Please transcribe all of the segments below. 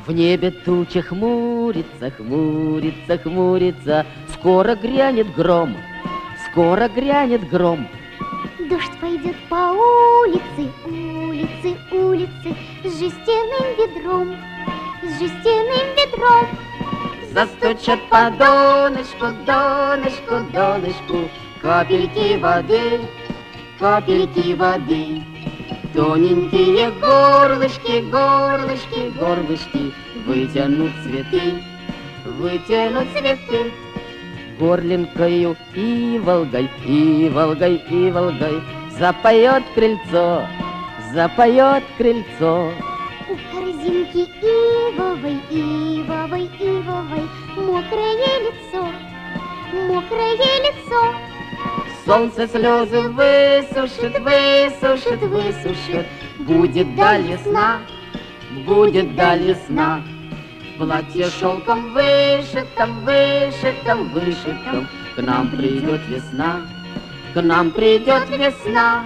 В небе туча хмурится, хмурится, хмурится. Скоро грянет гром, скоро грянет гром. Дождь пойдет по улице, улице, улице, с жестяным ведром, с жестяным ведром. Застучат по донышку, донышку, донышку, капельки воды, капельки воды. Тоненькие горлышки, горлышки, горлышки вытянут цветы, вытянут цветы. Горлинкою и волгой, и волгой, и волгой запоет крыльцо, запоет крыльцо. У корзинки ивовой, ивовой, ивовой мокрое лицо, мокрое лицо. Солнце слезы высушит, высушит, высушит. Будет даль весна, будет даль весна. Платье шелком вышитом, вышитом, вышитом. К нам придет весна, к нам придет весна.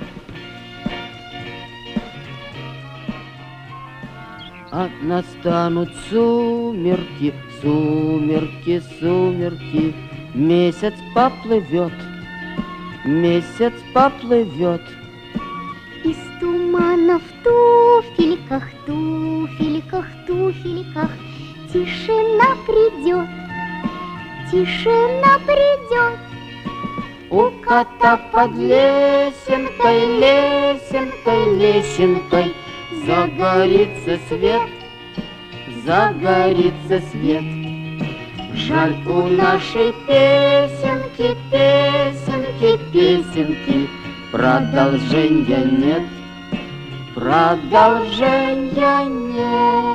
А настанут сумерки, сумерки, сумерки. Месяц поплывет, месяц поплывет. Из тумана в туфельках, туфельках, туфельках тишина придет, тишина придет. У кота под лесенкой, лесенкой, лесенкой загорится свет, загорится свет. Жаль, у нашей песенки, песенки, песенки продолжения нет, продолжения нет.